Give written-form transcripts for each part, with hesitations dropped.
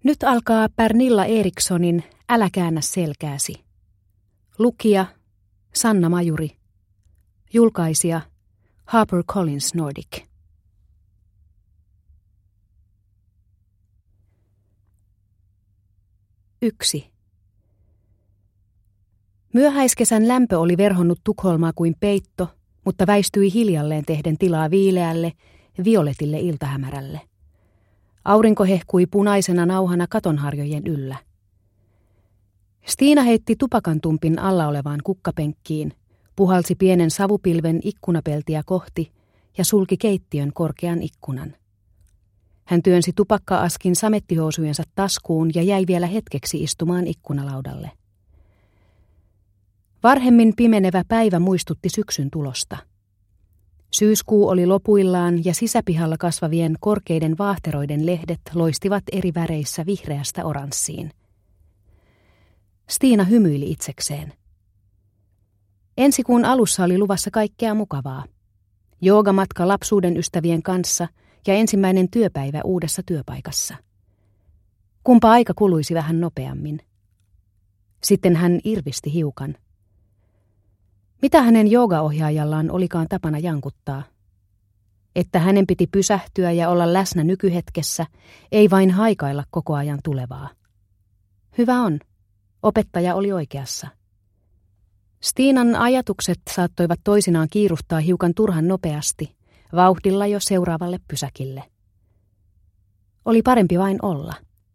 Nyt alkaa Pernilla Erikssonin Älä käännä selkääsi. Lukija Sanna Majuri. Julkaisija HarperCollins Nordic. Yksi. Myöhäiskesän lämpö oli verhonnut Tukholmaa kuin peitto, mutta väistyi hiljalleen tehden tilaa viileälle, violetille iltahämärälle. Aurinko hehkui punaisena nauhana katonharjojen yllä. Stiina heitti tupakantumpin alla olevaan kukkapenkkiin, puhalsi pienen savupilven ikkunapeltiä kohti ja sulki keittiön korkean ikkunan. Hän työnsi tupakka-askin samettihousujensa taskuun ja jäi vielä hetkeksi istumaan ikkunalaudalle. Varhemmin pimenevä päivä muistutti syksyn tulosta. Syyskuu oli lopuillaan ja sisäpihalla kasvavien korkeiden vaahteroiden lehdet loistivat eri väreissä vihreästä oranssiin. Stiina hymyili itsekseen. Ensi kuun alussa oli luvassa kaikkea mukavaa. Joogamatka lapsuuden ystävien kanssa ja ensimmäinen työpäivä uudessa työpaikassa. Kumpa aika kuluisi vähän nopeammin. Sitten hän irvisti hiukan. Mitä hänen joogaohjaajallaan olikaan tapana jankuttaa? Että hänen piti pysähtyä ja olla läsnä nykyhetkessä, ei vain haikailla koko ajan tulevaa. Hyvä on. Opettaja oli oikeassa. Stiinan ajatukset saattoivat toisinaan kiiruhtaa hiukan turhan nopeasti, vauhdilla jo seuraavalle pysäkille. Oli parempi vain olla.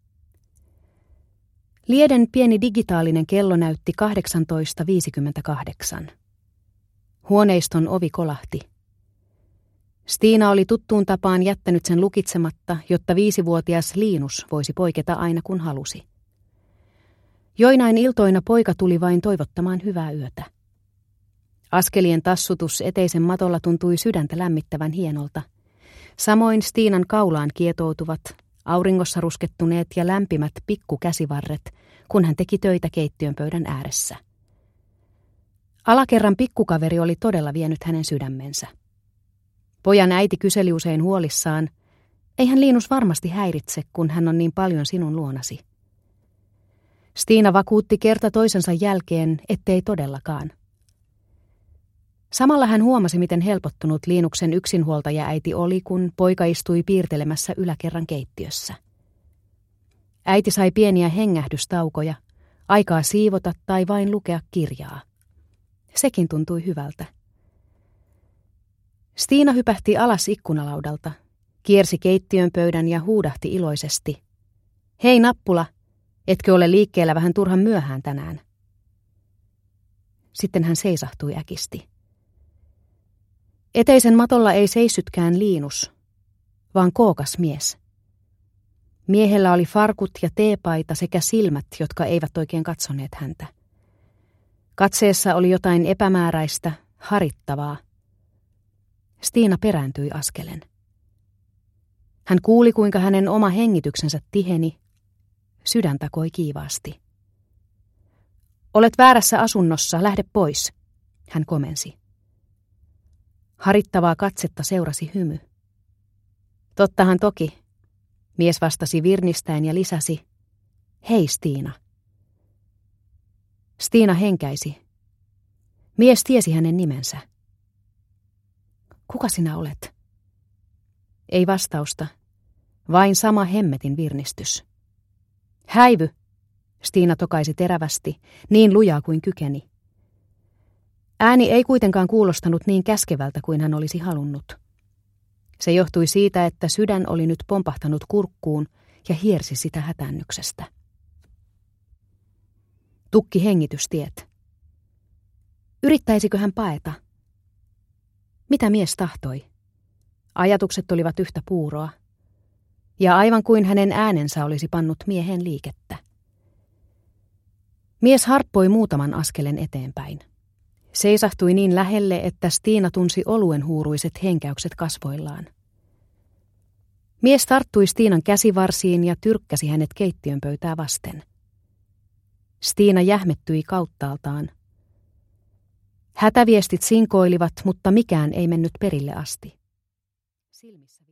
Lieden pieni digitaalinen kello näytti 18.58. Huoneiston ovi kolahti. Stiina oli tuttuun tapaan jättänyt sen lukitsematta, jotta 5-vuotias Linus voisi poiketa aina kun halusi. Joinain iltoina poika tuli vain toivottamaan hyvää yötä. Askelien tassutus eteisen matolla tuntui sydäntä lämmittävän hienolta. Samoin Stiinan kaulaan kietoutuvat, auringossa ruskettuneet ja lämpimät pikkukäsivarret, kun hän teki töitä keittiön pöydän ääressä. Alakerran pikkukaveri oli todella vienyt hänen sydämensä. Pojan äiti kyseli usein huolissaan, eihän Linus varmasti häiritse, kun hän on niin paljon sinun luonasi. Stiina vakuutti kerta toisensa jälkeen, ettei todellakaan. Samalla hän huomasi, miten helpottunut Linuksen yksinhuoltaja-äiti oli, kun poika istui piirtelemässä yläkerran keittiössä. Äiti sai pieniä hengähdystaukoja, aikaa siivota tai vain lukea kirjaa. Sekin tuntui hyvältä. Stiina hypähti alas ikkunalaudalta, kiersi keittiön pöydän ja huudahti iloisesti. Hei nappula, etkö ole liikkeellä vähän turhan myöhään tänään? Sitten hän seisahtui äkisti. Eteisen matolla ei seissytkään Linus, vaan kookas mies. Miehellä oli farkut ja teepaita sekä silmät, jotka eivät oikein katsoneet häntä. Katseessa oli jotain epämääräistä, harittavaa. Stiina perääntyi askelen. Hän kuuli, kuinka hänen oma hengityksensä tiheni. Sydän takoi kiivaasti. Olet väärässä asunnossa, lähde pois, hän komensi. Harittavaa katsetta seurasi hymy. Tottahan toki, mies vastasi virnistäen ja lisäsi, hei Stiina. Stiina henkäisi. Mies tiesi hänen nimensä. Kuka sinä olet? Ei vastausta, vain sama hemmetin virnistys. Häivy, Stiina tokaisi terävästi, niin lujaa kuin kykeni. Ääni ei kuitenkaan kuulostanut niin käskevältä kuin hän olisi halunnut. Se johtui siitä, että sydän oli nyt pompahtanut kurkkuun ja hiersi sitä hätäännyksestä. Tukki hengitystiet. Yrittäisikö hän paeta? Mitä mies tahtoi? Ajatukset olivat yhtä puuroa. Ja aivan kuin hänen äänensä olisi pannut miehen liikettä. Mies harppoi muutaman askelen eteenpäin. Seisahtui niin lähelle, että Stiina tunsi oluen huuruiset henkäykset kasvoillaan. Mies tarttui Stiinan käsivarsiin ja tyrkkäsi hänet keittiön pöytää vasten. Stiina jähmettyi kauttaaltaan. Hätäviestit sinkoilivat, mutta mikään ei mennyt perille asti. Silmissä